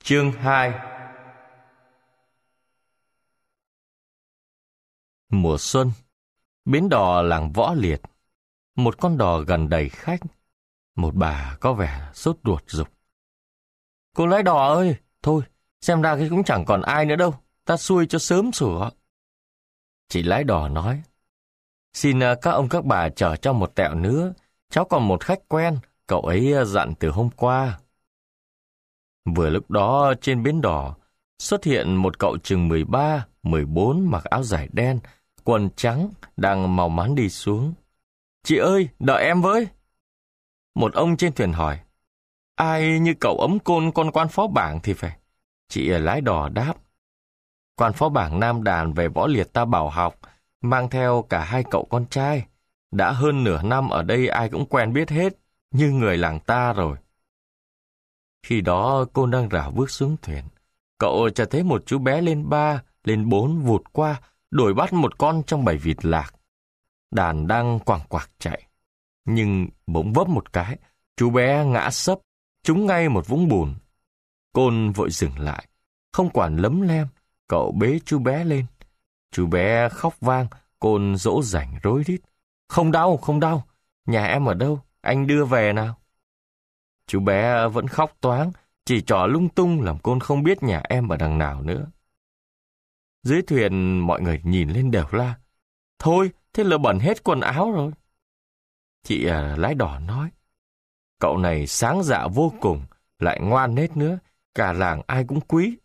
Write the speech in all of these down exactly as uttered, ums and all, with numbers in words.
Chương hai. Mùa xuân, bến đò làng Võ Liệt. Một con đò gần đầy khách. Một bà có vẻ sốt ruột giục: "Cô lái đò ơi, thôi, xem ra cái cũng chẳng còn ai nữa đâu, ta xuôi cho sớm sủa." Chị lái đò nói: "Xin các ông các bà chở cho một tẹo nữa, cháu còn một khách quen, cậu ấy dặn từ hôm qua." Vừa lúc đó trên bến đò xuất hiện một cậu chừng mười ba, mười bốn mặc áo dài đen, quần trắng đang mau mắn đi xuống. "Chị ơi, đợi em với." Một ông trên thuyền hỏi: "Ai như cậu ấm côn con quan phó bảng thì phải." Chị lái đò đáp: "Quan phó bảng Nam Đàn về Võ Liệt ta bảo học, mang theo cả hai cậu con trai. Đã hơn nửa năm ở đây ai cũng quen biết hết, như người làng ta rồi." Khi đó cô đang rảo bước xuống thuyền, cậu chợt thấy một chú bé lên ba, lên bốn vụt qua, đuổi bắt một con trong bầy vịt lạc. Đàn đang quàng quạc chạy, nhưng bỗng vấp một cái, chú bé ngã sấp, trúng ngay một vũng bùn. Côn vội dừng lại, không quản lấm lem, cậu bế chú bé lên. Chú bé khóc vang, Côn dỗ dành rối rít: "Không đau, không đau, nhà em ở đâu, anh đưa về nào." Chú bé vẫn khóc toáng, chỉ trỏ lung tung làm Côn không biết nhà em ở đằng nào nữa. Dưới thuyền mọi người nhìn lên đều la: "Thôi, thế là bẩn hết quần áo rồi." Chị à, lái đò nói: "Cậu này sáng dạ vô cùng, lại ngoan hết nữa, cả làng ai cũng quý."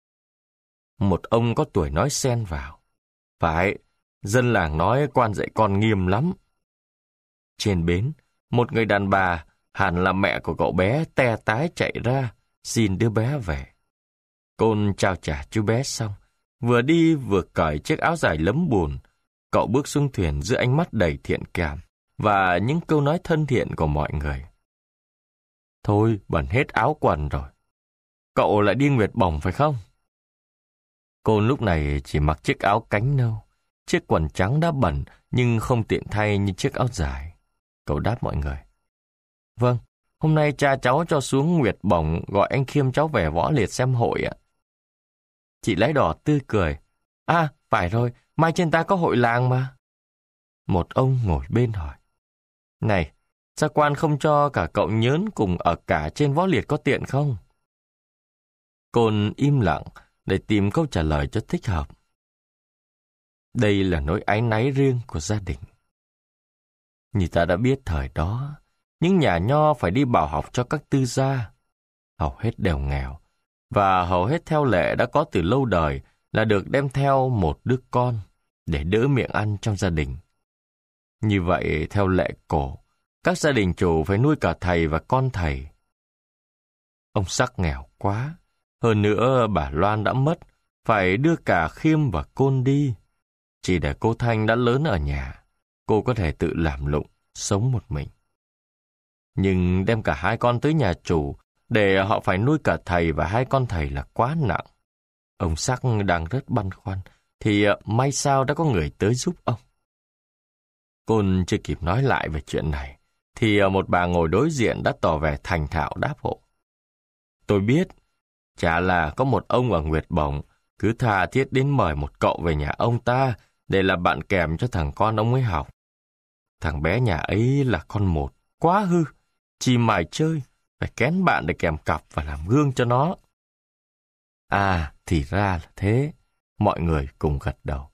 Một ông có tuổi nói xen vào: "Phải, dân làng nói quan dạy con nghiêm lắm." Trên bến, một người đàn bà, hẳn là mẹ của cậu bé, te tái chạy ra, xin đứa bé về. Côn trao trả chú bé xong, vừa đi vừa cởi chiếc áo dài lấm bùn, cậu bước xuống thuyền giữa ánh mắt đầy thiện cảm và những câu nói thân thiện của mọi người. "Thôi, bẩn hết áo quần rồi. Cậu lại đi Nguyệt Bổng phải không?" Côn lúc này chỉ mặc chiếc áo cánh nâu, chiếc quần trắng đã bẩn nhưng không tiện thay như chiếc áo dài. Cậu đáp mọi người: "Vâng, hôm nay cha cháu cho xuống Nguyệt Bổng gọi anh Khiêm cháu về Võ Liệt xem hội ạ." Chị lái đò tươi cười: "À, phải rồi, mai trên ta có hội làng mà." Một ông ngồi bên hỏi: "Này, sao quan không cho cả cậu nhớn cùng ở cả trên Võ Liệt có tiện không?" Côn im lặng để tìm câu trả lời cho thích hợp. Đây là nỗi áy náy riêng của gia đình. Như ta đã biết thời đó, những nhà nho phải đi bảo học cho các tư gia. Hầu hết đều nghèo, và hầu hết theo lệ đã có từ lâu đời là được đem theo một đứa con để đỡ miệng ăn trong gia đình. Như vậy, theo lệ cổ, các gia đình chủ phải nuôi cả thầy và con thầy. Ông Sắc nghèo quá, hơn nữa bà Loan đã mất, phải đưa cả Khiêm và Côn đi. Chỉ để cô Thanh đã lớn ở nhà, cô có thể tự làm lụng, sống một mình. Nhưng đem cả hai con tới nhà chủ để họ phải nuôi cả thầy và hai con thầy là quá nặng. Ông Sắc đang rất băn khoăn, thì may sao đã có người tới giúp ông. Côn chưa kịp nói lại về chuyện này, thì một bà ngồi đối diện đã tỏ vẻ thành thạo đáp hộ: "Tôi biết, chả là có một ông ở Nguyệt Bổng cứ tha thiết đến mời một cậu về nhà ông ta để làm bạn kèm cho thằng con ông ấy học. Thằng bé nhà ấy là con một, quá hư, chỉ mải chơi, phải kén bạn để kèm cặp và làm gương cho nó." À, thì ra là thế. Mọi người cùng gật đầu.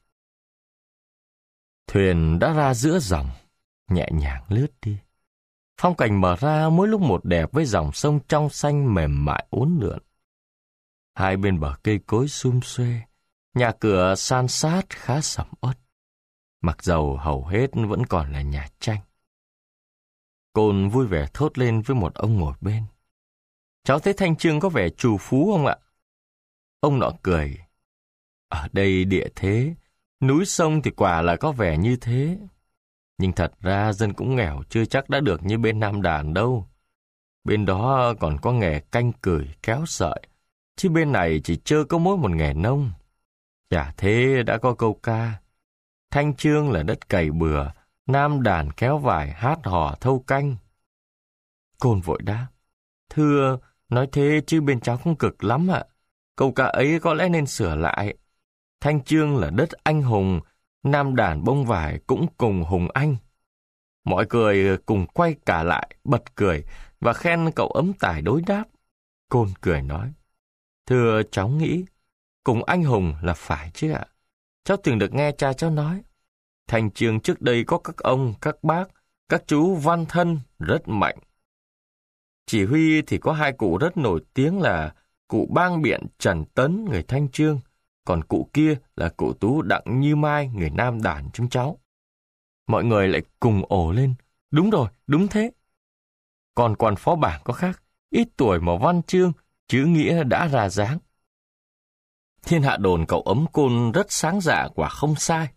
Thuyền đã ra giữa dòng, nhẹ nhàng lướt đi. Phong cảnh mở ra mỗi lúc một đẹp với dòng sông trong xanh mềm mại uốn lượn. Hai bên bờ cây cối sum xuê, nhà cửa san sát khá sầm uất. Mặc dầu hầu hết vẫn còn là nhà tranh. Côn vui vẻ thốt lên với một ông ngồi bên: "Cháu thấy Thanh Chương có vẻ trù phú không ạ?" Ông nọ cười: "Ở đây địa thế, núi sông thì quả là có vẻ như thế. Nhưng thật ra dân cũng nghèo chưa chắc đã được như bên Nam Đàn đâu. Bên đó còn có nghề canh cửi, kéo sợi, chứ bên này chỉ trơ có mỗi một nghề nông. Chả thế đã có câu ca: Thanh Chương là đất cày bừa, Nam Đàn kéo vải, hát hò thâu canh." Côn vội đáp: "Thưa, Nói thế chứ bên cháu cũng cực lắm ạ. Câu ca ấy có lẽ nên sửa lại. Thanh Chương là đất anh hùng, nam đàn bông vải cũng cùng hùng anh. Mọi người cùng quay cả lại, bật cười và khen cậu ấm tài đối đáp. Côn cười nói, thưa cháu nghĩ, cùng anh hùng là phải chứ ạ. Cháu từng được nghe cha cháu nói, Thanh Chương trước đây có các ông, các bác, các chú văn thân rất mạnh. Chỉ huy thì có hai cụ rất nổi tiếng là cụ Bang Biện Trần Tấn, người Thanh Chương, còn cụ kia là cụ Tú Đặng Như Mai, người Nam Đàn chúng cháu. Mọi người lại cùng ồ lên, đúng rồi, đúng thế. Còn quan phó bảng có khác, ít tuổi mà văn chương, chữ nghĩa đã ra dáng. Thiên hạ đồn cậu ấm Côn rất sáng dạ quả không sai.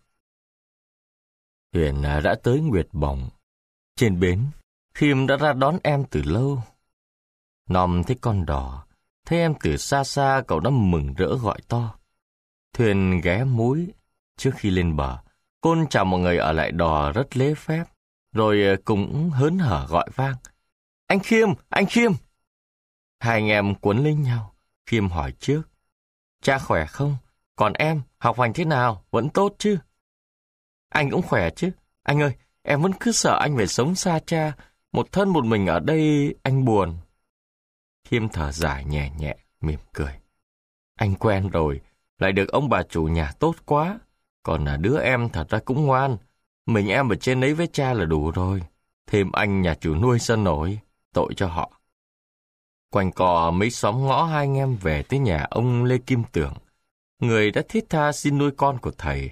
Thuyền đã tới Nguyệt Bồng. Trên bến, Khiêm đã ra đón em từ lâu. Nòm thấy con đò, thấy em từ xa xa cậu đã mừng rỡ gọi to. Thuyền ghé múi. Trước khi lên bờ, Côn chào mọi người ở lại đò rất lễ phép, rồi cũng hớn hở gọi vang. Anh Khiêm, anh Khiêm! Hai anh em cuốn lấy nhau. Khiêm hỏi trước. Cha khỏe không? Còn em, học hành thế nào? Vẫn tốt chứ? Anh cũng khỏe chứ. Anh ơi, em vẫn cứ sợ anh phải sống xa cha. Một thân một mình ở đây, anh buồn. Khiêm thở dài nhẹ nhẹ, mỉm cười. Anh quen rồi, lại được ông bà chủ nhà tốt quá. Còn là đứa em thật ra cũng ngoan. Mình em ở trên ấy với cha là đủ rồi. Thêm anh nhà chủ nuôi sao nổi, tội cho họ. Quanh cò mấy xóm ngõ hai anh em về tới nhà ông Lê Kim Tưởng, người đã thiết tha xin nuôi con của thầy.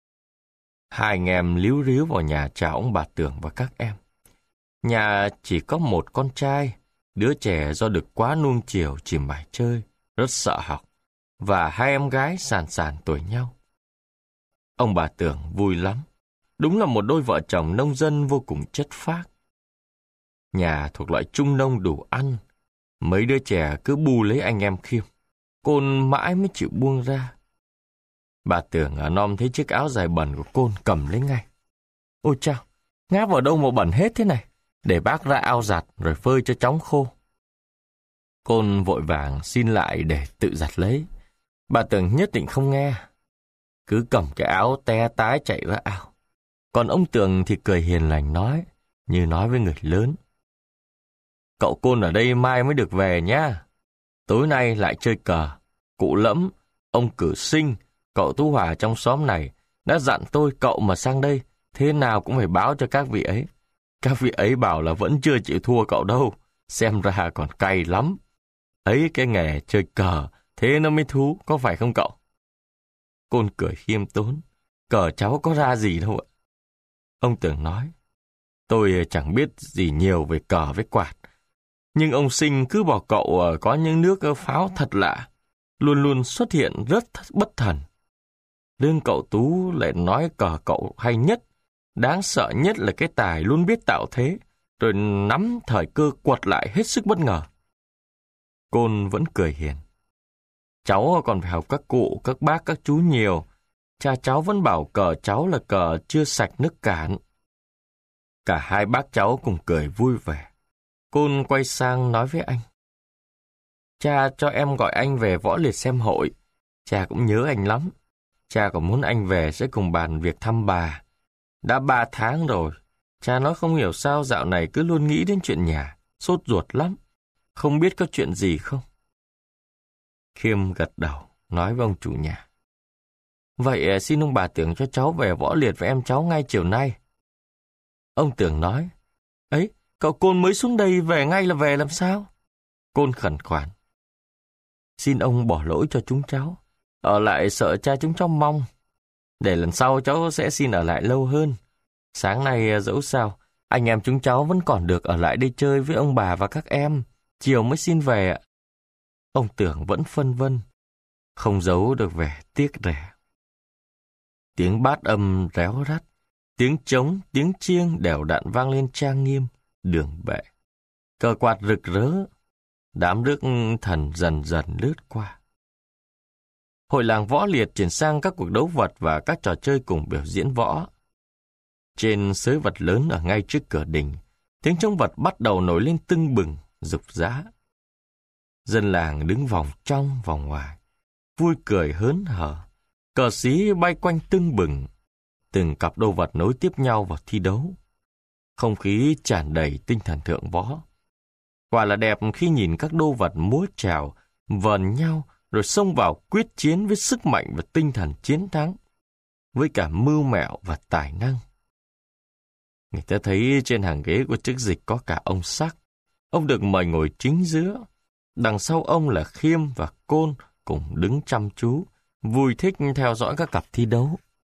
Hai anh em líu ríu vào nhà chào ông bà Tưởng và các em. Nhà chỉ có một con trai, đứa trẻ do được quá nuông chiều chỉ mải chơi, rất sợ học, và hai em gái sàn sàn tuổi nhau. Ông bà Tưởng vui lắm, đúng là một đôi vợ chồng nông dân vô cùng chất phác. Nhà thuộc loại trung nông đủ ăn, mấy đứa trẻ cứ bù lấy anh em Khiêm, Côn mãi mới chịu buông ra. Bà Tưởng ở Nom thấy chiếc áo dài bẩn của Côn cầm lấy ngay. Ôi chao, ngáp vào đâu mà bẩn hết thế này, để bác ra ao giặt rồi phơi cho chóng khô. Côn vội vàng xin lại để tự giặt lấy. Bà Tưởng nhất định không nghe, cứ cầm cái áo te tái chạy ra ao. Còn ông Tưởng thì cười hiền lành nói, như nói với người lớn. Cậu Côn ở đây mai mới được về nhá. Tối nay lại chơi cờ. Cụ Lẫm, ông Cử Sinh, cậu Tú Hòa trong xóm này đã dặn tôi cậu mà sang đây, thế nào cũng phải báo cho các vị ấy. Các vị ấy bảo là vẫn chưa chịu thua cậu đâu, xem ra còn cay lắm. Ấy cái nghề chơi cờ, thế nó mới thú, có phải không cậu? Côn cười khiêm tốn, cờ cháu có ra gì đâu ạ. Ông Tưởng nói, tôi chẳng biết gì nhiều về cờ với quạt, nhưng ông Sinh cứ bảo cậu có những nước pháo thật lạ, luôn luôn xuất hiện rất bất thần. Riêng cậu Tú lại nói cờ cậu hay nhất, đáng sợ nhất là cái tài luôn biết tạo thế, rồi nắm thời cơ quật lại hết sức bất ngờ. Côn vẫn cười hiền. Cháu còn phải học các cụ, các bác, các chú nhiều. Cha cháu vẫn bảo cờ cháu là cờ chưa sạch nước cạn. Cả hai bác cháu cùng cười vui vẻ. Côn quay sang nói với anh. Cha cho em gọi anh về Võ Liệt xem hội. Cha cũng nhớ anh lắm. Cha còn muốn anh về sẽ cùng bàn việc thăm bà. Đã ba tháng rồi. Cha nói không hiểu sao dạo này cứ luôn nghĩ đến chuyện nhà. Sốt ruột lắm. Không biết có chuyện gì không? Khiêm gật đầu, nói với ông chủ nhà. Vậy xin ông bà Tưởng cho cháu về Võ Liệt với em cháu ngay chiều nay. Ông Tưởng nói. Ấy, cậu Côn mới xuống đây về ngay là về làm sao? Côn khẩn khoản. Xin ông bỏ lỗi cho chúng cháu. Ở lại sợ cha chúng cháu mong. Để lần sau cháu sẽ xin ở lại lâu hơn. Sáng nay dẫu sao, anh em chúng cháu vẫn còn được ở lại đây chơi với ông bà và các em. Chiều mới xin về ạ. Ông Tưởng vẫn phân vân, không giấu được vẻ tiếc rẻ. Tiếng bát âm réo rắt, tiếng trống, tiếng chiêng đều đặn vang lên trang nghiêm, đường bệ. Cờ quạt rực rỡ, đám rước thần dần dần lướt qua. Hội làng Võ Liệt chuyển sang các cuộc đấu vật và các trò chơi cùng biểu diễn võ. Trên sới vật lớn ở ngay trước cửa đình, tiếng trống vật bắt đầu nổi lên tưng bừng, rục rã. Dân làng đứng vòng trong vòng ngoài, vui cười hớn hở, cờ xí bay quanh tưng bừng, từng cặp đô vật nối tiếp nhau vào thi đấu. Không khí tràn đầy tinh thần thượng võ. Quả là đẹp khi nhìn các đô vật múa chào, vờn nhau rồi xông vào quyết chiến với sức mạnh và tinh thần chiến thắng, với cả mưu mẹo và tài năng. Người ta thấy trên hàng ghế của chức dịch có cả ông Sắc. Ông được mời ngồi chính giữa. Đằng sau ông là Khiêm và Côn cùng đứng chăm chú, vui thích theo dõi các cặp thi đấu.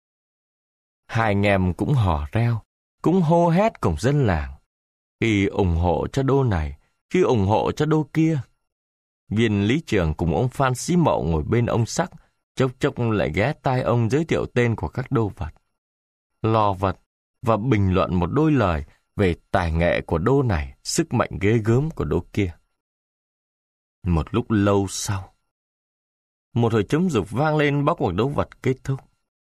Hai anh em cũng hò reo, cũng hô hét cùng dân làng, khi ủng hộ cho đô này, khi ủng hộ cho đô kia. Viên lý trưởng cùng ông Phan Xí Mậu ngồi bên ông Sắc, chốc chốc lại ghé tai ông giới thiệu tên của các đô vật, lò vật và bình luận một đôi lời về tài nghệ của đô này, sức mạnh ghê gớm của đô kia. Một lúc lâu sau, một hồi trống dục vang lên báo cuộc đấu vật kết thúc.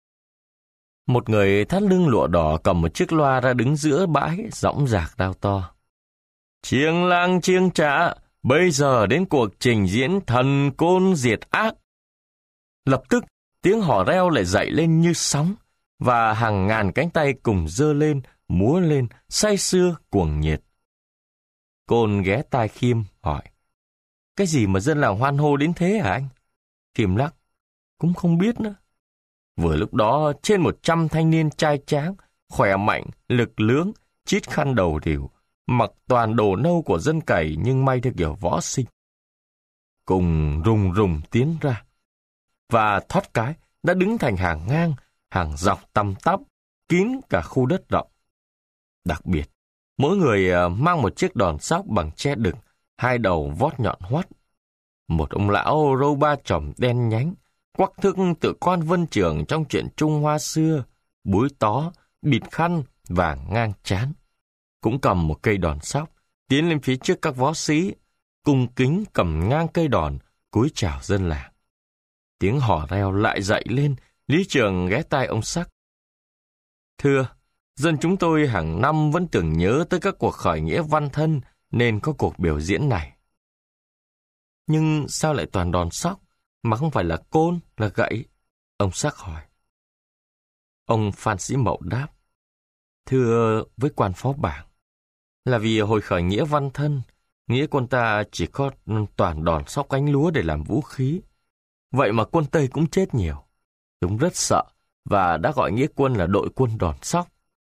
Một người thắt lưng lụa đỏ cầm một chiếc loa ra đứng giữa bãi, dõng dạc rao to: "Chiêng lang chiêng trả, bây giờ đến cuộc trình diễn thần côn diệt ác." Lập tức, tiếng hò reo lại dậy lên như sóng, và hàng ngàn cánh tay cùng giơ lên, múa lên, say sưa, cuồng nhiệt. Côn ghé tai Khiêm, hỏi: "Cái gì mà dân làng hoan hô đến thế hả anh?" Khiêm lắc: "Cũng không biết nữa." Vừa lúc đó, trên một trăm thanh niên trai tráng, khỏe mạnh, lực lưỡng, chít khăn đầu rìu, mặc toàn đồ nâu của dân cày nhưng may theo kiểu võ sinh, cùng rùng rùng tiến ra, và thoát cái đã đứng thành hàng ngang, hàng dọc tăm tắp, kín cả khu đất rộng. Đặc biệt, mỗi người mang một chiếc đòn sóc bằng tre đực, hai đầu vót nhọn hoắt. Một ông lão râu ba chòm đen nhánh, quắc thước tự quan Vân Trường trong chuyện Trung Hoa xưa, búi tó, bịt khăn, vàng ngang trán, cũng cầm một cây đòn sóc, tiến lên phía trước các võ sĩ, cung kính cầm ngang cây đòn, cúi chào dân làng. Tiếng hò reo lại dậy lên, lý trường ghé tai ông Sắc: "Thưa, dân chúng tôi hàng năm vẫn tưởng nhớ tới các cuộc khởi nghĩa văn thân nên có cuộc biểu diễn này." "Nhưng sao lại toàn đòn sóc, mà không phải là côn, là gậy?" ông Sắc hỏi. Ông Phan Xí Mậu đáp: "Thưa với quan phó bảng, là vì hồi khởi nghĩa văn thân, nghĩa quân ta chỉ có toàn đòn sóc cánh lúa để làm vũ khí. Vậy mà quân Tây cũng chết nhiều. Chúng rất sợ và đã gọi nghĩa quân là đội quân đòn sóc.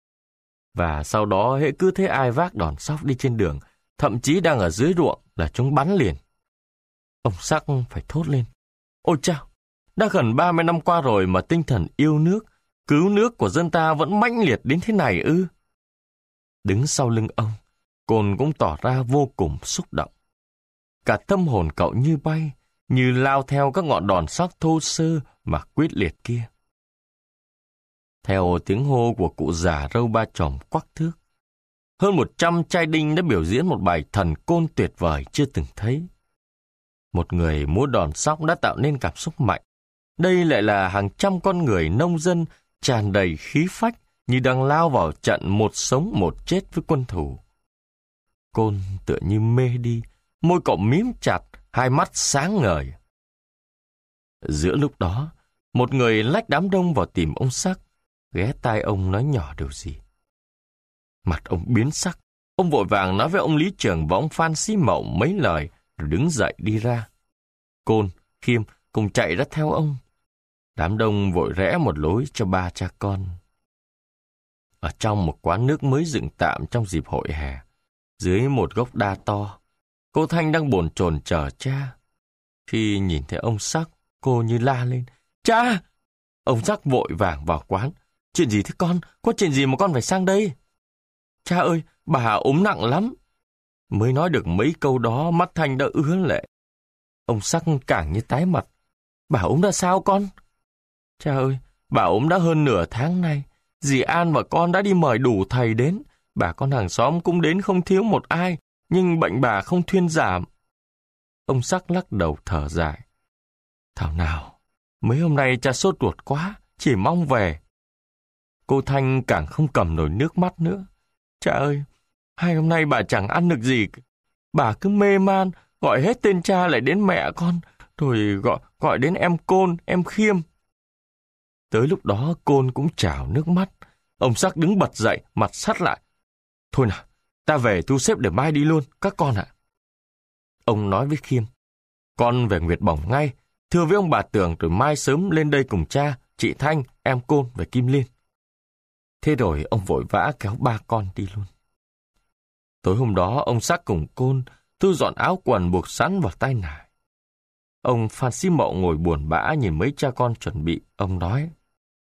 Và sau đó hễ cứ thấy ai vác đòn sóc đi trên đường, thậm chí đang ở dưới ruộng, là chúng bắn liền." Ông Sắc phải thốt lên: "Ôi chao, đã gần ba mươi năm qua rồi mà tinh thần yêu nước, cứu nước của dân ta vẫn mãnh liệt đến thế này ư?" Đứng sau lưng ông, Côn cũng tỏ ra vô cùng xúc động. Cả tâm hồn cậu như bay, như lao theo các ngọn đòn sóc thô sơ mà quyết liệt kia. Theo tiếng hô của cụ già râu ba chòm quắc thước, hơn một trăm trai đinh đã biểu diễn một bài thần côn tuyệt vời chưa từng thấy. Một người múa đòn sóc đã tạo nên cảm xúc mạnh. Đây lại là hàng trăm con người nông dân tràn đầy khí phách, như đang lao vào trận một sống một chết với quân thù. Côn tựa như mê đi, môi cậu mím chặt, hai mắt sáng ngời. Giữa lúc đó, một người lách đám đông vào tìm ông Sắc, ghé tai ông nói nhỏ điều gì. Mặt ông biến sắc, ông vội vàng nói với ông lý trưởng và ông Phan Xí Mậu mấy lời, rồi đứng dậy đi ra. Côn, Khiêm cùng chạy ra theo ông. Đám đông vội rẽ một lối cho ba cha con. Ở trong một quán nước mới dựng tạm trong dịp hội hè, dưới một gốc đa to, cô Thanh đang bồn chồn chờ cha. Khi nhìn thấy ông Sắc, cô như la lên: "Cha!" Ông Sắc vội vàng vào quán: "Chuyện gì thế con? Có chuyện gì mà con phải sang đây?" "Cha ơi, bà ốm nặng lắm." Mới nói được mấy câu đó, mắt Thanh đã ứa lệ. Ông Sắc càng như tái mặt: "Bà ốm ra sao con?" "Cha ơi, bà ốm đã hơn nửa tháng nay. Dì An và con đã đi mời đủ thầy đến. Bà con hàng xóm cũng đến không thiếu một ai, nhưng bệnh bà không thuyên giảm." Ông Sắc lắc đầu thở dài: "Thảo nào, mấy hôm nay cha sốt ruột quá, chỉ mong về." Cô Thanh càng không cầm nổi nước mắt nữa: "Cha ơi, hai hôm nay bà chẳng ăn được gì. Bà cứ mê man, gọi hết tên cha lại đến mẹ con, rồi gọi gọi đến em Côn, em Khiêm. Tới lúc đó Côn cũng trào nước mắt. Ông Sắc đứng bật dậy, mặt sắt lại. Thôi nào, ta về thu xếp để mai đi luôn, các con ạ. Ông nói với Khiêm, con về Nguyệt Bổng ngay, thưa với ông bà Tường rồi mai sớm lên đây cùng cha, chị Thanh, em Côn và Kim Liên. Thế rồi ông vội vã kéo ba con đi luôn. Tối hôm đó ông Sắc cùng Côn thu dọn áo quần buộc sẵn vào tay nải. Ông Phan Xí Mậu ngồi buồn bã nhìn mấy cha con chuẩn bị. Ông nói,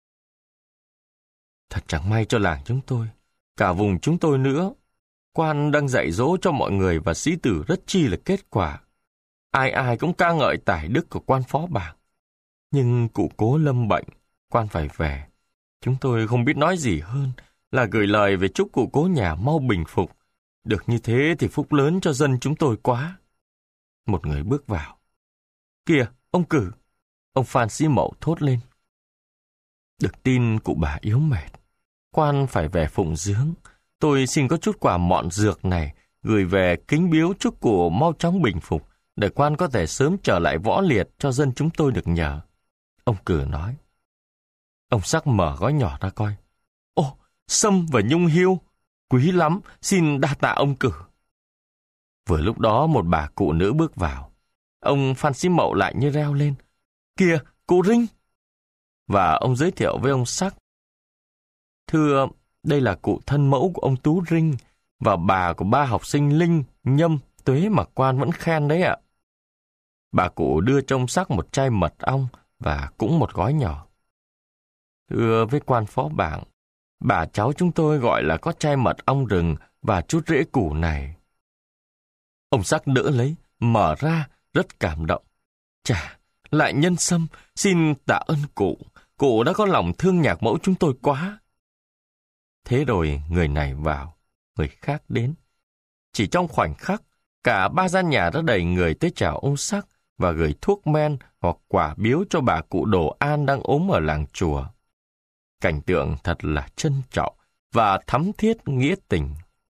thật chẳng may cho làng chúng tôi, cả vùng chúng tôi nữa. Quan đang dạy dỗ cho mọi người và sĩ tử rất chi là kết quả. Ai ai cũng ca ngợi tài đức của quan phó bảng. Nhưng cụ Cố lâm bệnh, quan phải về. Chúng tôi không biết nói gì hơn là gửi lời về chúc cụ Cố nhà mau bình phục. Được như thế thì phúc lớn cho dân chúng tôi quá. Một người bước vào. Kìa, ông Cử! Ông Phan Xí Mậu thốt lên. Được tin cụ bà yếu mệt, quan phải về phụng dưỡng. Tôi xin có chút quà mọn dược này gửi về kính biếu chúc cụ mau chóng bình phục, để quan có thể sớm trở lại võ liệt cho dân chúng tôi được nhờ. Ông Cử nói. Ông Sắc mở gói nhỏ ra coi. Ô, sâm và nhung hiêu, quý lắm, xin đa tạ ông Cử. Vừa lúc đó một bà cụ nữ bước vào. Ông Phan Xí Mậu lại như reo lên. Kìa, cụ Rinh! Và ông giới thiệu với ông Sắc. Thưa, đây là cụ thân mẫu của ông Tú Rinh và bà của ba học sinh Linh, Nhâm, Tuế mà quan vẫn khen đấy ạ. Bà cụ đưa cho ông Sắc một chai mật ong và cũng một gói nhỏ. Thưa với quan phó bảng, bà cháu chúng tôi gọi là có chai mật ong rừng và chút rễ củ này. Ông Sắc đỡ lấy, mở ra, rất cảm động. Chà, lại nhân sâm, xin tạ ơn cụ. Cụ đã có lòng thương nhạc mẫu chúng tôi quá. Thế rồi người này vào, người khác đến. Chỉ trong khoảnh khắc, cả ba gian nhà đã đầy người tới chào ông Sắc và gửi thuốc men hoặc quà biếu cho bà cụ Đồ An đang ốm ở làng chùa. Cảnh tượng thật là trân trọng và thắm thiết nghĩa tình.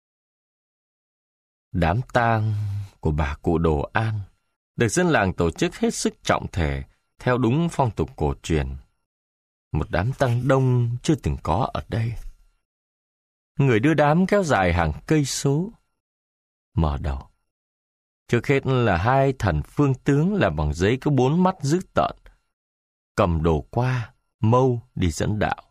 Đám tang của bà cụ Đồ An được dân làng tổ chức hết sức trọng thể theo đúng phong tục cổ truyền. Một đám tang đông chưa từng có ở đây. Người đưa đám kéo dài hàng cây số. Mở đầu, trước hết là hai thần phương tướng làm bằng giấy có bốn mắt dữ tợn, cầm đồ qua, mâu đi dẫn đạo.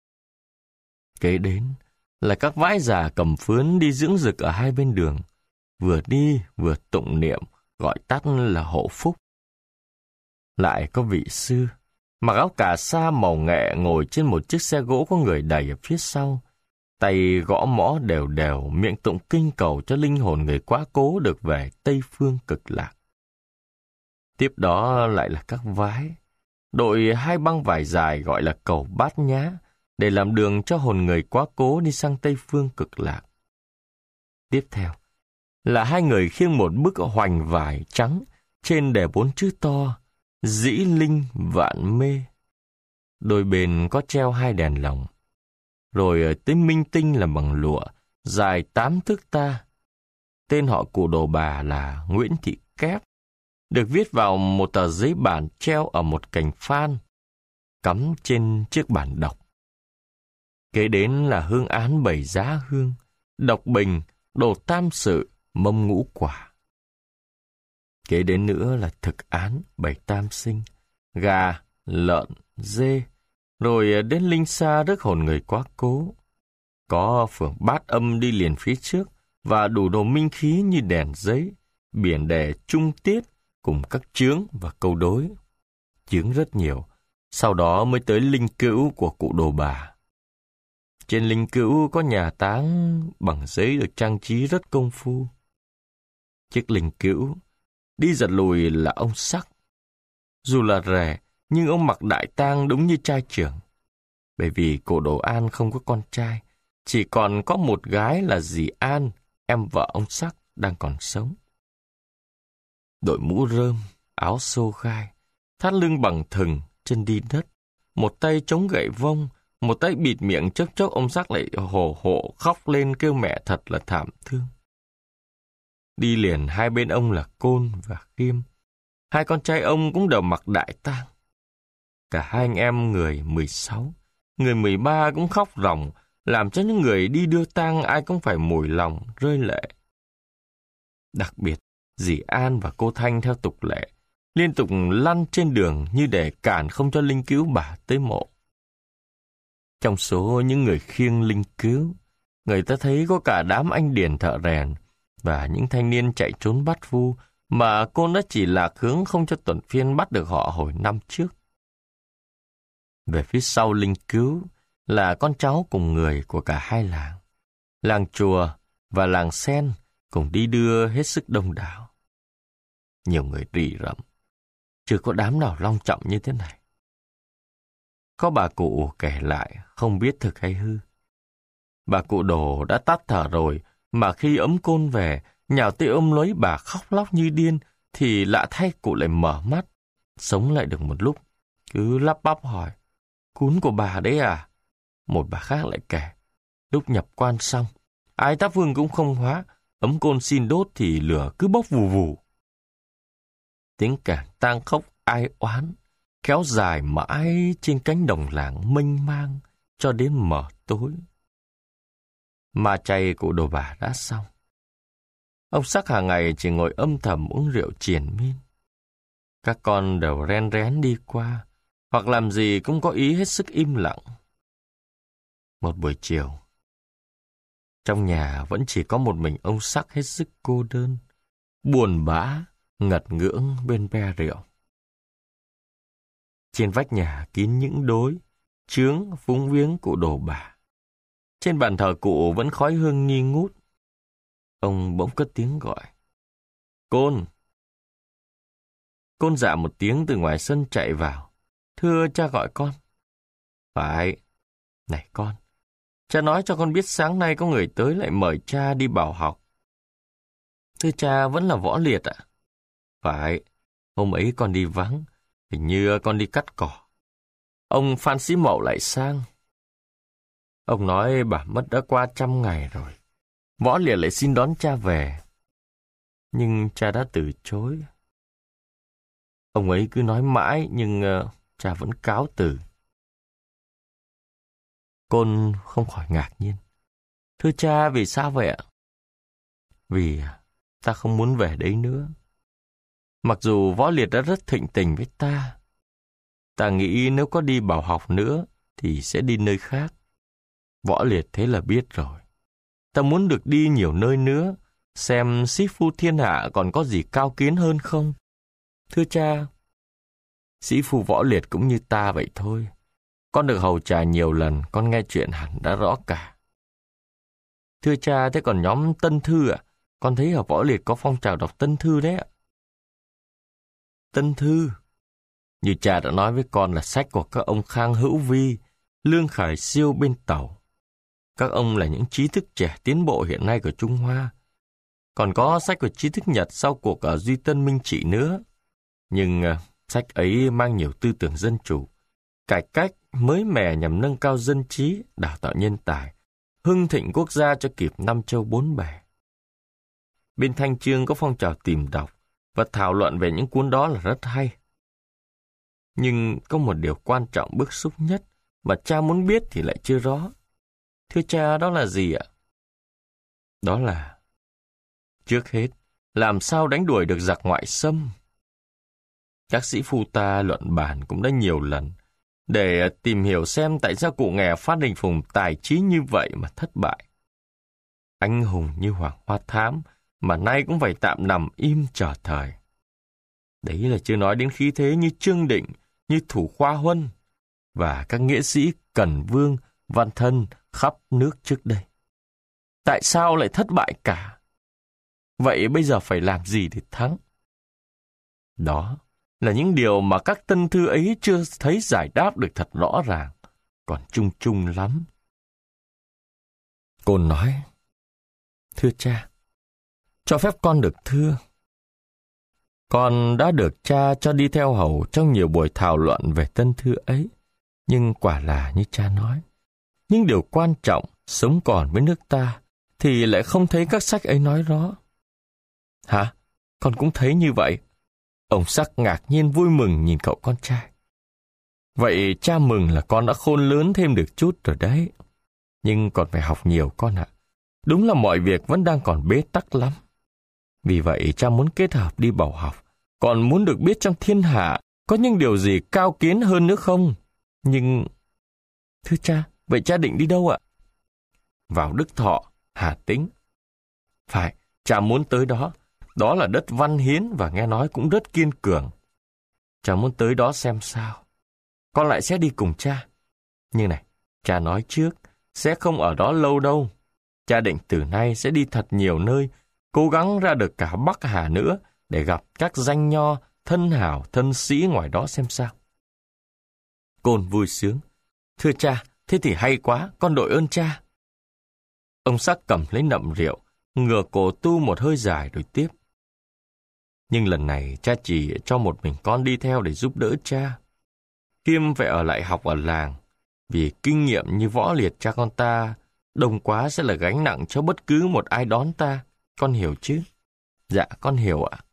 Kế đến là các vãi già cầm phướn đi dưỡng dực ở hai bên đường, vừa đi vừa tụng niệm, gọi tắt là hộ phúc. Lại có vị sư, mặc áo cà sa màu nghệ ngồi trên một chiếc xe gỗ có người đẩy ở phía sau, tay gõ mõ đều đều, miệng tụng kinh cầu cho linh hồn người quá cố được về Tây Phương cực lạc. Tiếp đó lại là các vái, đội hai băng vải dài gọi là cầu Bát Nhã, để làm đường cho hồn người quá cố đi sang Tây Phương cực lạc. Tiếp theo là hai người khiêng một bức hoành vải trắng, trên đề bốn chữ to, dĩ linh vạn mê. Đôi bên có treo hai đèn lồng. Rồi tới minh tinh làm bằng lụa, dài tám thước ta. Tên họ cụ Đồ bà là Nguyễn Thị Kép, được viết vào một tờ giấy bản treo ở một cành phan, cắm trên chiếc bản đọc. Kế đến là hương án bảy giá hương, độc bình, đồ tam sự, mâm ngũ quả. Kế đến nữa là thực án bảy tam sinh, gà, lợn, dê, rồi đến linh sa rước hồn người quá cố. Có phường bát âm đi liền phía trước và đủ đồ minh khí như đèn giấy, biển đề trung tiết cùng các chướng và câu đối. Chướng rất nhiều, sau đó mới tới linh cữu của cụ Đồ bà. Trên linh cữu có nhà táng bằng giấy được trang trí rất công phu. Chiếc linh cữu đi giật lùi là ông Sắc. Dù là rẻ, nhưng ông mặc đại tang đúng như trai trưởng. Bởi vì cụ Đồ An không có con trai, chỉ còn có một gái là dì An, em vợ ông Sắc, đang còn sống. Đội mũ rơm, áo xô gai, thắt lưng bằng thừng, chân đi đất, một tay chống gậy vông, một tay bịt miệng, chốc chốc ông Sắc lại hồ hộ khóc lên kêu mẹ thật là thảm thương. Đi liền hai bên ông là Côn và Khiêm. Hai con trai ông cũng đều mặc đại tang. Cả hai anh em người mười sáu, người mười ba cũng khóc ròng, làm cho những người đi đưa tang ai cũng phải mủi lòng, rơi lệ. Đặc biệt, dì An và cô Thanh theo tục lệ, liên tục lăn trên đường như để cản không cho linh cữu bà tới mộ. Trong số những người khiêng linh cữu, người ta thấy có cả đám anh điền thợ rèn và những thanh niên chạy trốn bắt vu mà Côn đã chỉ lạc hướng không cho Tuần Phiên bắt được họ hồi năm trước. Về phía sau linh cữu là con cháu cùng người của cả hai làng. Làng Chùa và làng Sen cùng đi đưa hết sức đông đảo. Nhiều người rì rầm, chưa có đám nào long trọng như thế này. Có bà cụ kể lại không biết thực hay hư. Bà cụ Đồ đã tắt thở rồi, mà khi ấm Côn về, nhào tới ôm lấy bà khóc lóc như điên, thì lạ thay cụ lại mở mắt, sống lại được một lúc, cứ lắp bắp hỏi, cún của bà đấy à? Một bà khác lại kể, lúc nhập quan xong, ai thắp hương cũng không hóa, ấm Côn xin đốt thì lửa cứ bốc vù vù. Tiếng cản tang khóc ai oán, kéo dài mãi trên cánh đồng làng mênh mang cho đến mờ tối. Mà chay cụ Đồ bà đã xong. Ông Sắc hàng ngày chỉ ngồi âm thầm uống rượu triền miên. Các con đều ren rén đi qua, hoặc làm gì cũng có ý hết sức im lặng. Một buổi chiều, trong nhà vẫn chỉ có một mình ông Sắc hết sức cô đơn, buồn bã, ngật ngưỡng bên be rượu. Trên vách nhà kín những đối, chướng phúng viếng cụ Đồ bà. Trên bàn thờ cụ vẫn khói hương nghi ngút. Ông bỗng cất tiếng gọi. Côn! Côn dạ một tiếng từ ngoài sân chạy vào. Thưa cha gọi con. Phải. Này con, cha nói cho con biết sáng nay có người tới lại mời cha đi bảo học. Thưa cha vẫn là Võ Liệt ạ? Phải. Hôm ấy con đi vắng, hình như con đi cắt cỏ. Ông Phan Sĩ Mậu lại sang. Ông nói bà mất đã qua trăm ngày rồi. Võ Liệt lại xin đón cha về. Nhưng cha đã từ chối. Ông ấy cứ nói mãi nhưng uh, cha vẫn cáo từ. Côn không khỏi ngạc nhiên. Thưa cha, vì sao vậy ạ? Vì ta không muốn về đấy nữa. Mặc dù Võ Liệt đã rất thịnh tình với ta. Ta nghĩ nếu có đi bảo học nữa thì sẽ đi nơi khác. Võ Liệt thế là biết rồi. Ta muốn được đi nhiều nơi nữa, xem sĩ phu thiên hạ còn có gì cao kiến hơn không. Thưa cha, sĩ phu Võ Liệt cũng như ta vậy thôi. Con được hầu trà nhiều lần, con nghe chuyện hẳn đã rõ cả. Thưa cha, thế còn nhóm Tân Thư ạ? À? Con thấy ở Võ Liệt có phong trào đọc Tân Thư đấy ạ. Tân Thư, như cha đã nói với con là sách của các ông Khang Hữu Vi, Lương Khải Siêu bên Tàu. Các ông là những trí thức trẻ tiến bộ hiện nay của Trung Hoa. Còn có sách của trí thức Nhật sau cuộc ở Duy Tân Minh Trị nữa. Nhưng uh, sách ấy mang nhiều tư tưởng dân chủ, cải cách, mới mẻ nhằm nâng cao dân trí, đào tạo nhân tài, hưng thịnh quốc gia cho kịp năm châu bốn bể. Bên Thanh Chương có phong trào tìm đọc và thảo luận về những cuốn đó là rất hay. Nhưng có một điều quan trọng bức xúc nhất mà cha muốn biết thì lại chưa rõ. Thưa cha, đó là gì ạ? Đó là, trước hết, làm sao đánh đuổi được giặc ngoại xâm? Các sĩ phu ta luận bàn cũng đã nhiều lần để tìm hiểu xem tại sao cụ nghè Phát Đình Phùng tài trí như vậy mà thất bại. Anh hùng như Hoàng Hoa Thám mà nay cũng phải tạm nằm im chờ thời. Đấy là chưa nói đến khí thế như Trương Định, như Thủ Khoa Huân và các nghĩa sĩ Cần Vương, Văn Thân khắp nước trước đây. Tại sao lại thất bại cả? Vậy bây giờ phải làm gì để thắng? Đó là những điều mà các tân thư ấy chưa thấy giải đáp được thật rõ ràng, còn chung chung lắm. Côn nói, thưa cha, cho phép con được thưa. Con đã được cha cho đi theo hầu trong nhiều buổi thảo luận về tân thư ấy, nhưng quả là như cha nói, những điều quan trọng sống còn với nước ta thì lại không thấy các sách ấy nói rõ. Hả? Con cũng thấy như vậy. Ông Sắc ngạc nhiên vui mừng nhìn cậu con trai. Vậy cha mừng là con đã khôn lớn thêm được chút rồi đấy. Nhưng còn phải học nhiều con ạ. Đúng là mọi việc vẫn đang còn bế tắc lắm. Vì vậy cha muốn kết hợp đi bảo học. Còn muốn được biết trong thiên hạ có những điều gì cao kiến hơn nữa không? Nhưng... Thưa cha, vậy cha định đi đâu ạ? Vào Đức Thọ, Hà Tĩnh. Phải, cha muốn tới đó. Đó là đất văn hiến và nghe nói cũng rất kiên cường. Cha muốn tới đó xem sao. Con lại sẽ đi cùng cha. Nhưng này, cha nói trước, sẽ không ở đó lâu đâu. Cha định từ nay sẽ đi thật nhiều nơi, cố gắng ra được cả Bắc Hà nữa, để gặp các danh nho, thân hảo, thân sĩ ngoài đó xem sao. Côn vui sướng. Thưa cha, thế thì hay quá, con đội ơn cha. Ông Sắc cầm lấy nậm rượu, ngửa cổ tu một hơi dài rồi tiếp. Nhưng lần này cha chỉ cho một mình con đi theo để giúp đỡ cha. Khiêm phải ở lại học ở làng, vì kinh nghiệm như Võ Liệt cha con ta, đông quá sẽ là gánh nặng cho bất cứ một ai đón ta. Con hiểu chứ? Dạ, con hiểu ạ.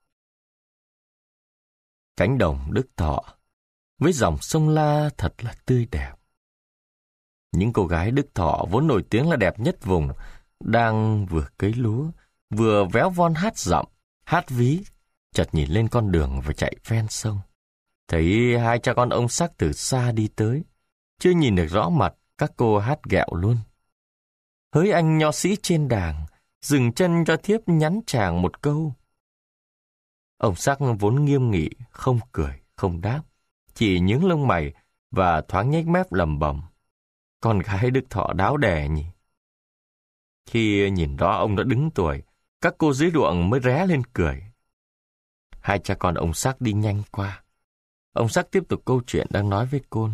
Cánh đồng Đức Thọ, với dòng sông La thật là tươi đẹp. Những cô gái Đức Thọ vốn nổi tiếng là đẹp nhất vùng, đang vừa cấy lúa, vừa véo von hát dặm, hát ví, chợt nhìn lên con đường và chạy ven sông. Thấy hai cha con ông Sắc từ xa đi tới, chưa nhìn được rõ mặt, các cô hát ghẹo luôn. Hỡi anh nho sĩ trên đàng, dừng chân cho thiếp nhắn chàng một câu. Ông Sắc vốn nghiêm nghị, không cười, không đáp, chỉ nhướng lông mày và thoáng nhếch mép lẩm bẩm. Con gái Đức Thọ đáo đè nhỉ. Khi nhìn rõ ông đã đứng tuổi, các cô dưới ruộng mới ré lên cười. Hai cha con ông Sắc đi nhanh qua. Ông Sắc tiếp tục câu chuyện đang nói với Côn.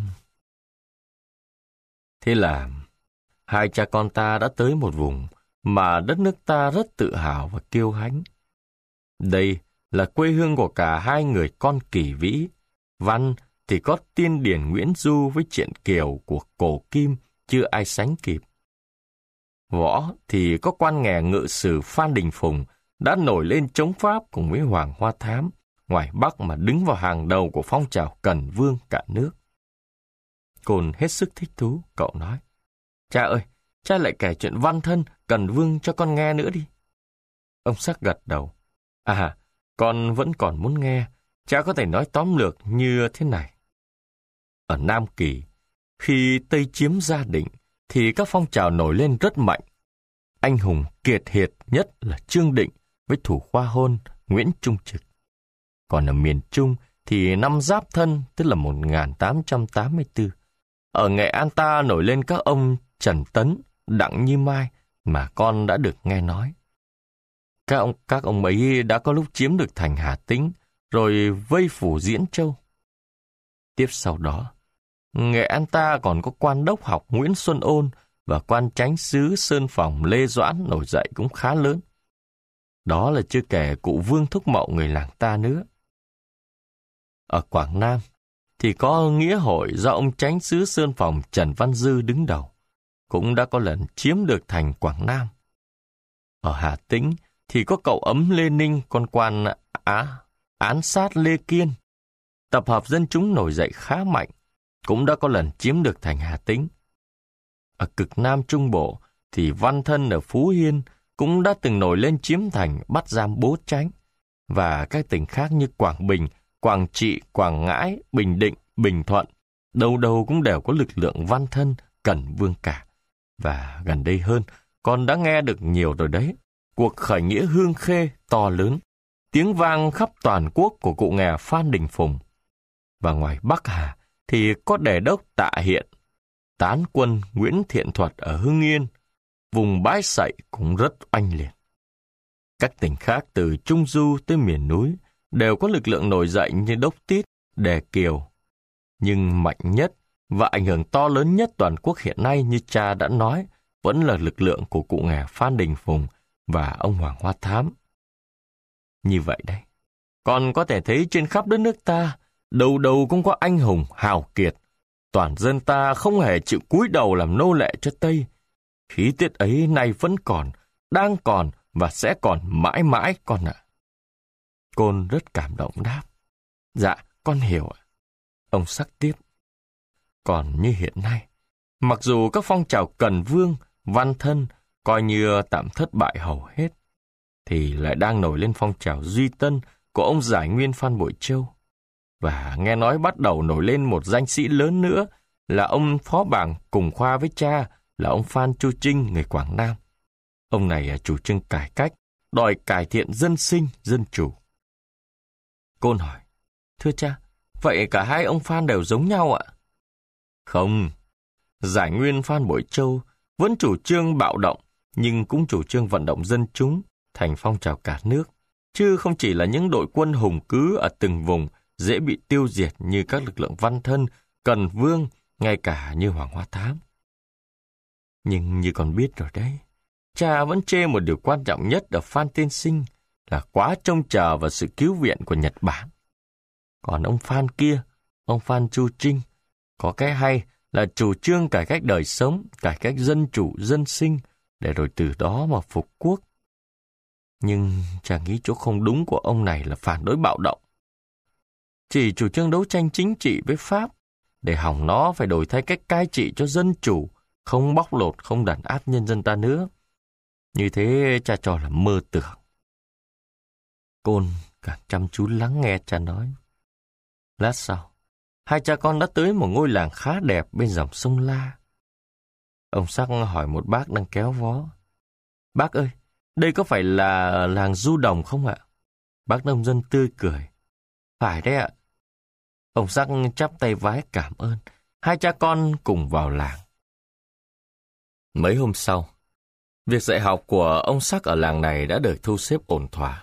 Thế là hai cha con ta đã tới một vùng mà đất nước ta rất tự hào và kiêu hãnh. Đây là quê hương của cả hai người con Kỳ Vĩ. Văn thì có tiên điển Nguyễn Du với truyện Kiều của Cổ Kim chưa ai sánh kịp. Võ thì có quan nghè ngự sử Phan Đình Phùng đã nổi lên chống Pháp cùng với Hoàng Hoa Thám, ngoài Bắc mà đứng vào hàng đầu của phong trào Cần Vương cả nước. Côn hết sức thích thú, cậu nói. Cha ơi, cha lại kể chuyện Văn Thân, Cần Vương cho con nghe nữa đi. Ông Sắc gật đầu. À, con vẫn còn muốn nghe. Cha có thể nói tóm lược như thế này. Ở Nam Kỳ, khi Tây chiếm Gia Định, thì các phong trào nổi lên rất mạnh. Anh hùng kiệt hiệt nhất là Trương Định với thủ khoa hôn Nguyễn Trung Trực. Còn ở miền Trung thì năm Giáp Thân, tức là một nghìn tám trăm tám mươi tư, ở Nghệ An ta nổi lên các ông Trần Tấn, Đặng Như Mai mà con đã được nghe nói. Các ông, các ông ấy đã có lúc chiếm được thành Hà Tĩnh, rồi vây phủ Diễn Châu. Tiếp sau đó, Nghệ An ta còn có quan đốc học Nguyễn Xuân Ôn và quan chánh sứ Sơn Phòng Lê Doãn nổi dậy cũng khá lớn. Đó là chưa kể cụ Vương Thúc Mậu người làng ta nữa. Ở Quảng Nam thì có nghĩa hội do ông chánh sứ Sơn Phòng Trần Văn Dư đứng đầu, cũng đã có lần chiếm được thành Quảng Nam. Ở Hà Tĩnh thì có cậu Ấm Lê Ninh, con quan á, án sát Lê Kiên. Tập hợp dân chúng nổi dậy khá mạnh, cũng đã có lần chiếm được thành Hà Tĩnh. Ở cực Nam Trung Bộ thì Văn Thân ở Phú Yên cũng đã từng nổi lên chiếm thành, bắt giam Bố Chánh, và các tỉnh khác như Quảng Bình, Quảng Trị, Quảng Ngãi, Bình Định, Bình Thuận, đâu đâu cũng đều có lực lượng Văn Thân, Cần Vương cả. Và gần đây hơn, con đã nghe được nhiều rồi đấy, cuộc khởi nghĩa Hương Khê to lớn, tiếng vang khắp toàn quốc của cụ nghè Phan Đình Phùng. Và ngoài Bắc Hà thì có đề đốc Tạ Hiện, tán quân Nguyễn Thiện Thuật ở Hưng Yên, vùng Bãi Sậy cũng rất oanh liệt. Các tỉnh khác từ Trung Du tới miền núi đều có lực lượng nổi dậy như Đốc Tít, Đề Kiều. Nhưng mạnh nhất và ảnh hưởng to lớn nhất toàn quốc hiện nay như cha đã nói vẫn là lực lượng của cụ nghè Phan Đình Phùng và ông Hoàng Hoa Thám. Như vậy đấy, còn có thể thấy trên khắp đất nước ta, đầu đầu cũng có anh hùng hào kiệt. Toàn dân ta không hề chịu cúi đầu làm nô lệ cho Tây. Khí tiết ấy nay vẫn còn, đang còn và sẽ còn mãi mãi con ạ. Côn rất cảm động đáp: Dạ, con hiểu ạ. Ông Sắc tiếp: Còn như hiện nay, mặc dù các phong trào cần vương, văn thân coi như tạm thất bại hầu hết, thì lại đang nổi lên phong trào duy tân của ông Giải Nguyên Phan Bội Châu. Và nghe nói bắt đầu nổi lên một danh sĩ lớn nữa là ông phó bảng cùng khoa với cha là ông Phan Chu Trinh, người Quảng Nam. Ông này chủ trương cải cách, đòi cải thiện dân sinh, dân chủ. Côn hỏi: Thưa cha, vậy cả hai ông Phan đều giống nhau ạ? Không, Giải Nguyên Phan Bội Châu vẫn chủ trương bạo động, nhưng cũng chủ trương vận động dân chúng thành phong trào cả nước, chứ không chỉ là những đội quân hùng cứ ở từng vùng dễ bị tiêu diệt như các lực lượng văn thân, cần vương, ngay cả như Hoàng Hoa Thám. Nhưng như con biết rồi đấy, cha vẫn chê một điều quan trọng nhất ở Phan tiên sinh là quá trông chờ vào sự cứu viện của Nhật Bản. Còn ông Phan kia, ông Phan Chu Trinh, có cái hay là chủ trương cải cách đời sống, cải cách dân chủ, dân sinh, để rồi từ đó mà phục quốc. Nhưng cha nghĩ chỗ không đúng của ông này là phản đối bạo động. Chỉ chủ trương đấu tranh chính trị với Pháp, để hỏng nó phải đổi thay cách cai trị cho dân chủ, không bóc lột, không đàn áp nhân dân ta nữa. Như thế cha cho là mơ tưởng. Côn càng chăm chú lắng nghe cha nói. Lát sau, hai cha con đã tới một ngôi làng khá đẹp bên dòng sông La. Ông Sắc hỏi một bác đang kéo vó: Bác ơi, đây có phải là làng Du Đồng không ạ? Bác nông dân tươi cười: Phải đấy ạ. Ông Sắc chắp tay vái cảm ơn. Hai cha con cùng vào làng. Mấy hôm sau, việc dạy học của ông Sắc ở làng này đã được thu xếp ổn thỏa.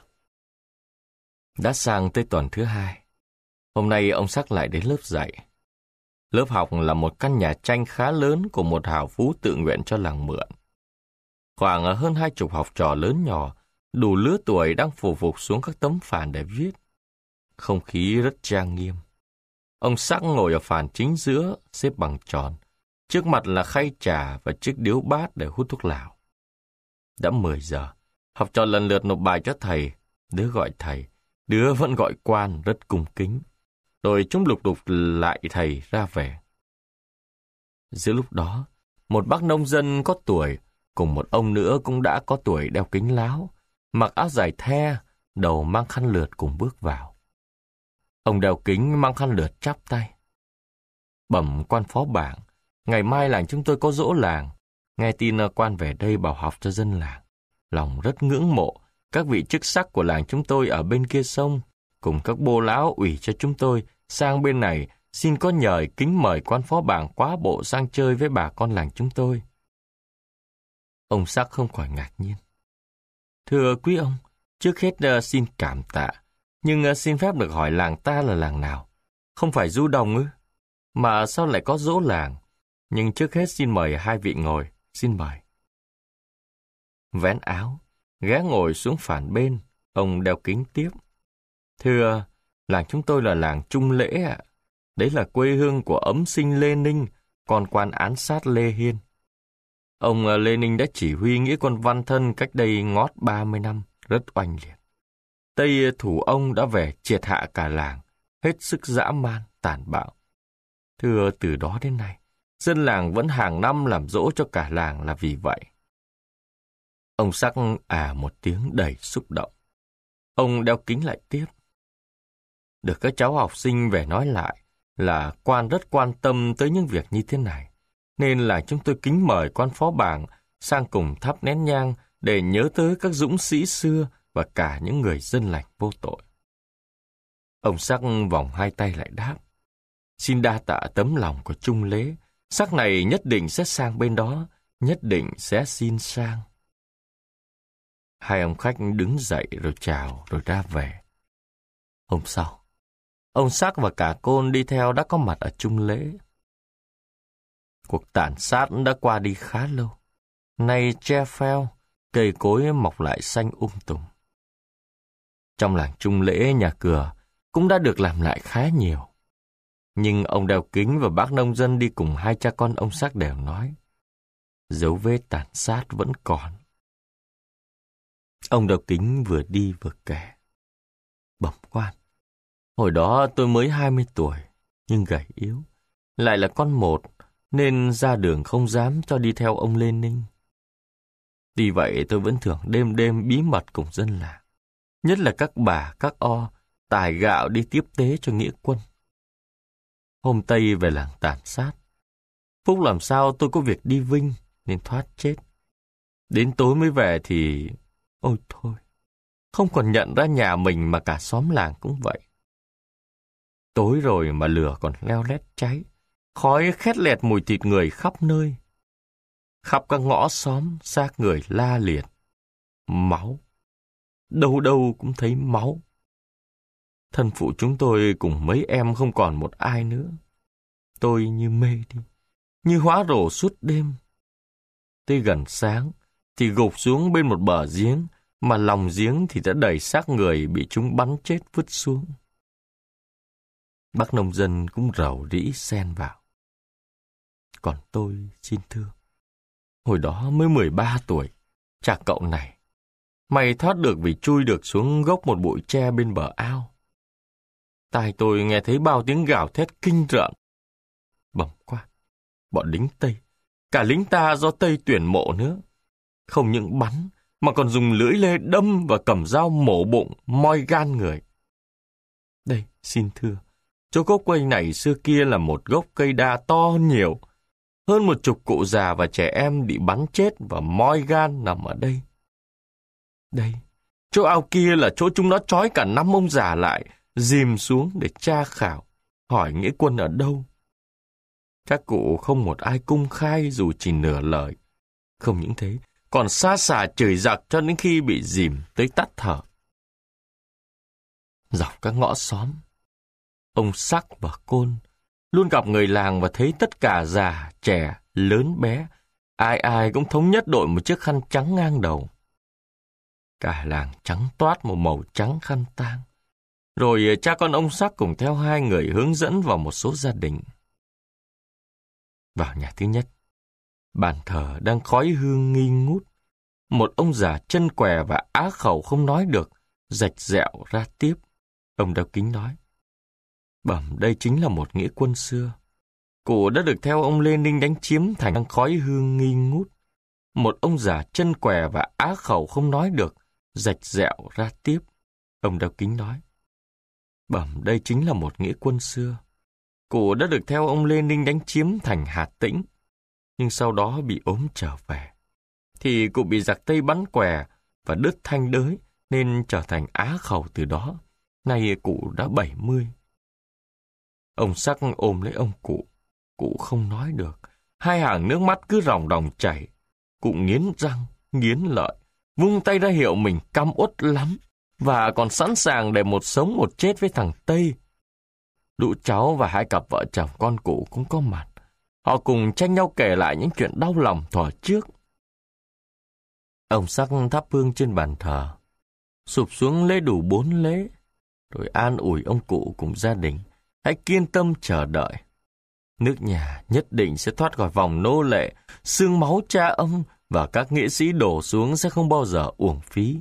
Đã sang tới tuần thứ hai. Hôm nay ông Sắc lại đến lớp dạy. Lớp học là một căn nhà tranh khá lớn của một hào phú tự nguyện cho làng mượn. Khoảng hơn hai chục học trò lớn nhỏ, đủ lứa tuổi đang phủ phục xuống các tấm phản để viết. Không khí rất trang nghiêm. Ông Sắc ngồi ở phản chính giữa, xếp bằng tròn. Trước mặt là khay trà và chiếc điếu bát để hút thuốc lào. Đã mười giờ, học trò lần lượt nộp bài cho thầy. Đứa gọi thầy, đứa vẫn gọi quan rất cung kính. Rồi chúng lục đục lại thầy ra về. Giữa lúc đó, một bác nông dân có tuổi, cùng một ông nữa cũng đã có tuổi đeo kính láo, mặc áo dài the, đầu mang khăn lượt cùng bước vào. Ông đeo kính mang khăn lượt chắp tay. Bẩm quan phó bảng, ngày mai làng chúng tôi có giỗ làng. Nghe tin quan về đây bảo học cho dân làng. Lòng rất ngưỡng mộ các vị chức sắc của làng chúng tôi ở bên kia sông, cùng các bô lão ủy cho chúng tôi sang bên này xin có nhờ kính mời quan phó bảng quá bộ sang chơi với bà con làng chúng tôi. Ông Sắc không khỏi ngạc nhiên. Thưa quý ông, trước hết uh, xin cảm tạ, nhưng uh, xin phép được hỏi làng ta là làng nào? Không phải Du Đồng ư? Mà sao lại có giỗ làng? Nhưng trước hết xin mời hai vị ngồi, xin mời. Vén áo, ghé ngồi xuống phản bên, ông đeo kính tiếp. Thưa, làng chúng tôi là làng Trung Lễ ạ. Đấy là quê hương của ấm sinh Lê Ninh, con quan án sát Lê Hiên. Ông Lê Ninh đã chỉ huy nghĩa quân văn thân cách đây ngót ba mươi năm, rất oanh liệt. Tây thủ ông đã về triệt hạ cả làng, hết sức dã man, tàn bạo. Thưa, từ đó đến nay, dân làng vẫn hàng năm làm dỗ cho cả làng là vì vậy. Ông Sắc à một tiếng đầy xúc động. Ông đeo kính lại tiếp. Được các cháu học sinh về nói lại là quan rất quan tâm tới những việc như thế này, nên là chúng tôi kính mời quan phó bảng sang cùng thắp nén nhang để nhớ tới các dũng sĩ xưa và cả những người dân lành vô tội. Ông Sắc vòng hai tay lại đáp. Xin đa tạ tấm lòng của Trung Lễ, Sắc này nhất định sẽ sang bên đó, nhất định sẽ xin sang. Hai ông khách đứng dậy rồi chào rồi ra về. Hôm sau, ông Sắc và cả Côn đi theo đã có mặt ở Trung Lễ. Cuộc tàn sát đã qua đi khá lâu. Nay tre pheo, cây cối mọc lại xanh um tùm. Trong làng Trung Lễ, nhà cửa cũng đã được làm lại khá nhiều. Nhưng ông đeo kính và bác nông dân đi cùng hai cha con ông Sắc đều nói, dấu vết tàn sát vẫn còn. Ông đeo kính vừa đi vừa kể. Bẩm quan, hồi đó tôi mới hai mươi tuổi, nhưng gầy yếu, lại là con một, nên ra đường không dám cho đi theo ông Lê Ninh. Tuy vậy tôi vẫn thường đêm đêm bí mật cùng dân làng, nhất là các bà, các o, tải gạo đi tiếp tế cho nghĩa quân. Hôm Tây về làng tàn sát, phúc làm sao tôi có việc đi Vinh nên thoát chết. Đến tối mới về thì... Ôi thôi, không còn nhận ra nhà mình mà cả xóm làng cũng vậy. Tối rồi mà lửa còn leo lét cháy, khói khét lẹt mùi thịt người khắp nơi. Khắp các ngõ xóm, xác người la liệt. Máu. Đâu đâu cũng thấy máu. Thân phụ chúng tôi cùng mấy em không còn một ai nữa. Tôi như mê đi, như hóa rồ suốt đêm. Tới gần sáng thì gục xuống bên một bờ giếng, mà lòng giếng thì đã đầy xác người bị chúng bắn chết vứt xuống. Bác nông dân cũng rầu rĩ xen vào. Còn tôi xin thưa, hồi đó mới mười ba tuổi, chả cậu này. Mày thoát được vì chui được xuống gốc một bụi tre bên bờ ao. Tai tôi nghe thấy bao tiếng gào thét kinh rợn. Bẩm quan, bọn lính Tây, cả lính ta do Tây tuyển mộ nữa. Không những bắn, mà còn dùng lưỡi lê đâm và cầm dao mổ bụng, moi gan người. Đây, xin thưa, chỗ gốc cây này xưa kia là một gốc cây đa to hơn nhiều. Hơn một chục cụ già và trẻ em bị bắn chết và moi gan nằm ở đây. Đây, chỗ ao kia là chỗ chúng nó trói cả năm ông già lại, dìm xuống để tra khảo, hỏi nghĩa quân ở đâu. Các cụ không một ai cung khai dù chỉ nửa lời. Không những thế, còn xa xả chửi giặc cho đến khi bị dìm tới tắt thở. Dọc các ngõ xóm, ông Sắc và Côn luôn gặp người làng và thấy tất cả già, trẻ, lớn bé, ai ai cũng thống nhất đội một chiếc khăn trắng ngang đầu. Cả làng trắng toát một màu trắng khăn tang. Rồi cha con ông Sắc cùng theo hai người hướng dẫn vào một số gia đình. Vào nhà thứ nhất, bàn thờ đang khói hương nghi ngút. Một ông già chân què và á khẩu không nói được, rạch rẹo ra tiếp. Ông đeo kính nói: Bẩm, đây chính là một nghĩa quân xưa. Cụ đã được theo ông Lê Ninh đánh chiếm thành đang khói hương nghi ngút. Một ông già chân què và á khẩu không nói được, rạch rẹo ra tiếp. Ông đeo kính nói: Bẩm, đây chính là một nghĩa quân xưa. Cụ đã được theo ông Lê Ninh đánh chiếm thành Hà Tĩnh, nhưng sau đó bị ốm trở về. Thì cụ bị giặc Tây bắn què và đứt thanh đới nên trở thành á khẩu từ đó. Nay cụ đã bảy mươi. Ông Sắc ôm lấy ông cụ. Cụ không nói được. Hai hàng nước mắt cứ ròng ròng chảy. Cụ nghiến răng, nghiến lợi, vung tay ra hiệu mình căm uất lắm và còn sẵn sàng để một sống một chết với thằng Tây. Lũ cháu và hai cặp vợ chồng con cụ cũng có mặt. Họ cùng tranh nhau kể lại những chuyện đau lòng thuở trước. Ông Sắc thắp hương trên bàn thờ, sụp xuống lễ đủ bốn lễ, rồi an ủi ông cụ cùng gia đình: hãy kiên tâm chờ đợi. Nước nhà nhất định sẽ thoát khỏi vòng nô lệ, xương máu cha ông và các nghệ sĩ đổ xuống sẽ không bao giờ uổng phí.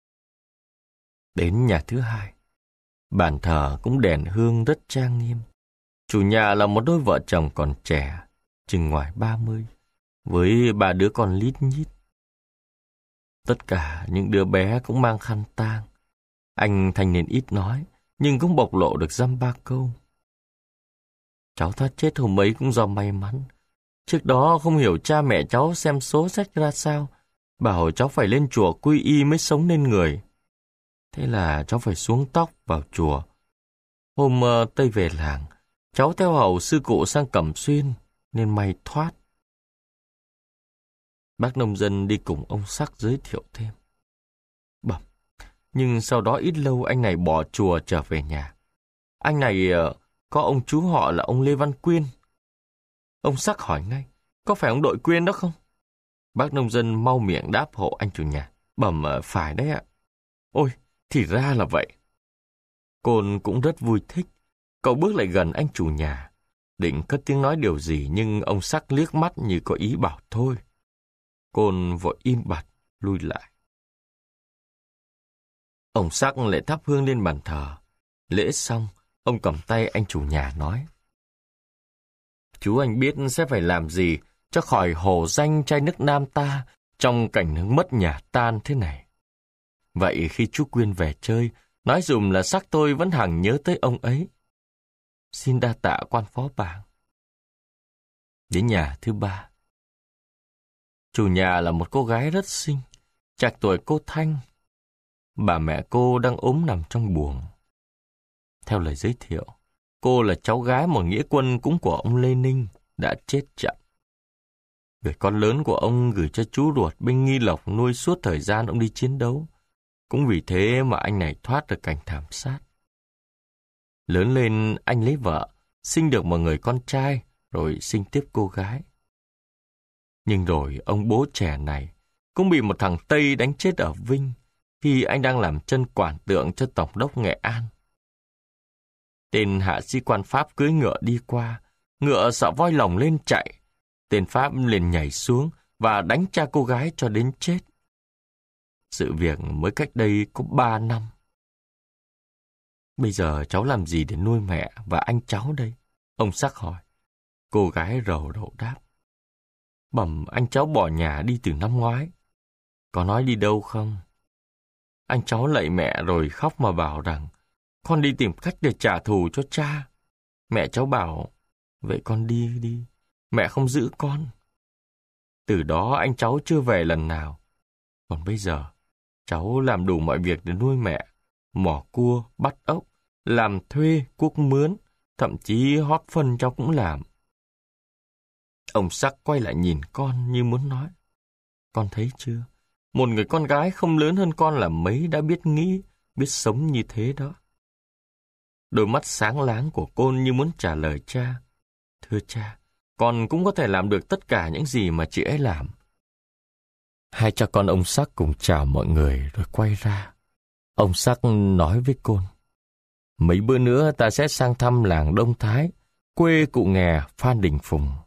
Đến nhà thứ hai, bàn thờ cũng đèn hương rất trang nghiêm. Chủ nhà là một đôi vợ chồng còn trẻ, chừng ngoài ba mươi, với ba đứa con lít nhít. Tất cả những đứa bé cũng mang khăn tang. Anh thanh niên ít nói, nhưng cũng bộc lộ được dăm ba câu. Cháu thoát chết hôm ấy cũng do may mắn. Trước đó không hiểu cha mẹ cháu xem số sách ra sao, bảo cháu phải lên chùa quy y mới sống nên người. Thế là cháu phải xuống tóc vào chùa. Hôm uh, Tây về làng, cháu theo hầu sư cụ sang Cẩm Xuyên, nên may thoát. Bác nông dân đi cùng ông Sắc giới thiệu thêm. Bẩm, nhưng sau đó ít lâu anh này bỏ chùa trở về nhà. Anh này uh, có ông chú họ là ông Lê Văn Quyên. Ông Sắc hỏi ngay: có phải ông đội Quyên đó không? Bác nông dân mau miệng đáp hộ anh chủ nhà: bẩm, uh, phải đấy ạ. Ôi, thì ra là vậy. Côn cũng rất vui thích. Cậu bước lại gần anh chủ nhà, định cất tiếng nói điều gì, nhưng ông Sắc liếc mắt như có ý bảo thôi. Côn vội im bặt lui lại. Ông Sắc lại thắp hương lên bàn thờ. Lễ xong, ông cầm tay anh chủ nhà nói: Chú anh biết sẽ phải làm gì cho khỏi hổ danh trai nước Nam ta trong cảnh mất nhà tan thế này. Vậy khi chú Quyên về chơi, nói dùm là Sắc tôi vẫn hằng nhớ tới ông ấy. Xin đa tạ quan phó bảng. Đến nhà thứ ba. Chủ nhà là một cô gái rất xinh, trạc tuổi cô Thanh. Bà mẹ cô đang ốm nằm trong buồng. Theo lời giới thiệu, cô là cháu gái một nghĩa quân cũng của ông Lê Ninh, đã chết chậm. Người con lớn của ông gửi cho chú ruột bên Nghi Lộc nuôi suốt thời gian ông đi chiến đấu. Cũng vì thế mà anh này thoát được cảnh thảm sát. Lớn lên anh lấy vợ, sinh được một người con trai, rồi sinh tiếp cô gái. Nhưng rồi ông bố trẻ này cũng bị một thằng Tây đánh chết ở Vinh khi anh đang làm chân quản tượng cho Tổng đốc Nghệ An. Tên hạ sĩ quan Pháp cưỡi ngựa đi qua, ngựa sợ voi lồng lên chạy. Tên Pháp liền nhảy xuống và đánh cha cô gái cho đến chết. Sự việc mới cách đây có ba năm. Bây giờ cháu làm gì để nuôi mẹ và anh cháu đây? Ông Sắc hỏi. Cô gái rầu rầu đáp. Bẩm anh cháu bỏ nhà đi từ năm ngoái. Có nói đi đâu không? Anh cháu lạy mẹ rồi khóc mà bảo rằng con đi tìm cách để trả thù cho cha. Mẹ cháu bảo, vậy con đi đi, mẹ không giữ con. Từ đó anh cháu chưa về lần nào. Còn bây giờ, cháu làm đủ mọi việc để nuôi mẹ, mỏ cua, bắt ốc, làm thuê, cuốc mướn, thậm chí hót phân cháu cũng làm. Ông Sắc quay lại nhìn con như muốn nói. Con thấy chưa? Một người con gái không lớn hơn con là mấy đã biết nghĩ, biết sống như thế đó. Đôi mắt sáng láng của cô như muốn trả lời cha. Thưa cha, con cũng có thể làm được tất cả những gì mà chị ấy làm. Hai cha con ông Sắc cùng chào mọi người rồi quay ra. Ông Sắc nói với Côn. Mấy bữa nữa ta sẽ sang thăm làng Đông Thái, quê cụ nghè Phan Đình Phùng.